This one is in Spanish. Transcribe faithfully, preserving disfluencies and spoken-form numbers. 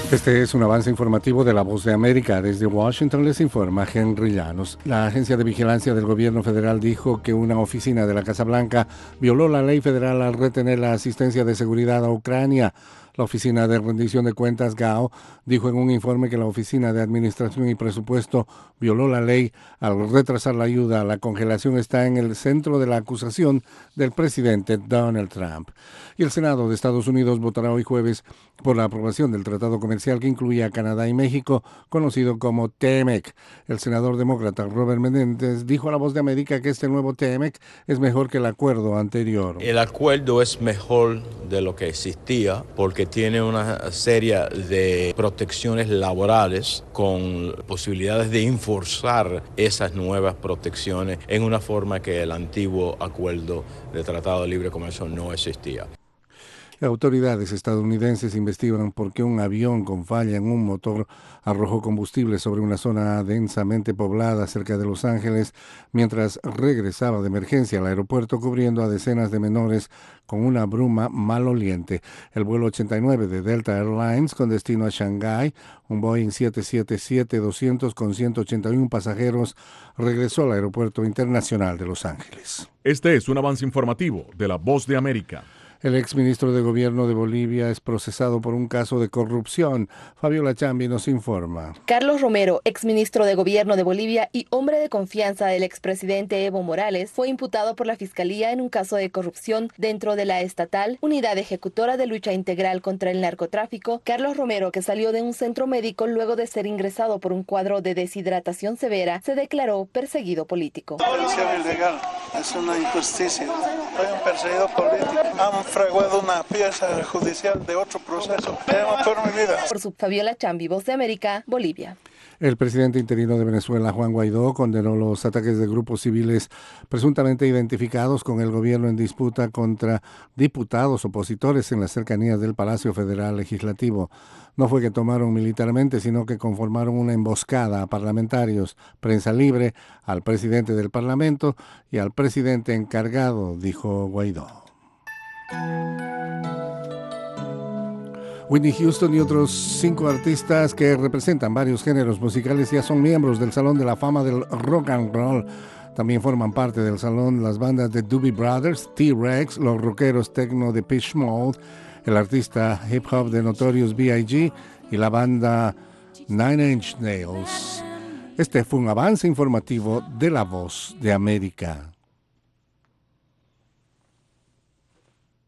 Este es un avance informativo de La Voz de América. Desde Washington les informa Henry Llanos. La Agencia de Vigilancia del Gobierno Federal dijo que una oficina de la Casa Blanca violó la ley federal al retener la asistencia de seguridad a Ucrania. La Oficina de Rendición de Cuentas, G A O, dijo en un informe que la Oficina de Administración y Presupuesto violó la ley al retrasar la ayuda. La congelación está en el centro de la acusación del presidente Donald Trump. Y el Senado de Estados Unidos votará hoy jueves por la aprobación del tratado comercial que incluye a Canadá y México, conocido como T M E C. El senador demócrata Robert Menendez dijo a La Voz de América que este nuevo T M E C es mejor que el acuerdo anterior. El acuerdo es mejor de lo que existía porque tiene una serie de protecciones laborales con posibilidades de enforzar esas nuevas protecciones en una forma que el antiguo acuerdo de Tratado de Libre Comercio no existía. Autoridades estadounidenses investigan por qué un avión con falla en un motor arrojó combustible sobre una zona densamente poblada cerca de Los Ángeles mientras regresaba de emergencia al aeropuerto, cubriendo a decenas de menores con una bruma maloliente. El vuelo ochenta y nueve de Delta Airlines con destino a Shanghái, un Boeing siete siete siete doscientos con ciento ochenta y uno pasajeros, regresó al Aeropuerto Internacional de Los Ángeles. Este es un avance informativo de La Voz de América. El exministro de Gobierno de Bolivia es procesado por un caso de corrupción. Fabiola Chambi nos informa. Carlos Romero, exministro de Gobierno de Bolivia y hombre de confianza del expresidente Evo Morales, fue imputado por la Fiscalía en un caso de corrupción dentro de la estatal Unidad Ejecutora de Lucha Integral contra el Narcotráfico. Carlos Romero, que salió de un centro médico luego de ser ingresado por un cuadro de deshidratación severa, se declaró perseguido político. Es ilegal, es una injusticia. Soy un perseguido político. Han fraguado una pieza judicial de otro proceso. Temo por mi vida. Por su Fabiola Chambi, Voz de América, Bolivia. El presidente interino de Venezuela, Juan Guaidó, condenó los ataques de grupos civiles presuntamente identificados con el gobierno en disputa contra diputados opositores en las cercanías del Palacio Federal Legislativo. No fue que tomaron militarmente, sino que conformaron una emboscada a parlamentarios, prensa libre, al presidente del Parlamento y al presidente encargado, dijo Guaidó. Whitney Houston y otros cinco artistas que representan varios géneros musicales ya son miembros del Salón de la Fama del Rock and Roll. También forman parte del salón las bandas de Doobie Brothers, T-Rex, los rockeros techno de Pitch Mode, el artista hip hop de Notorious B I G y la banda Nine Inch Nails. Este fue un avance informativo de La Voz de América.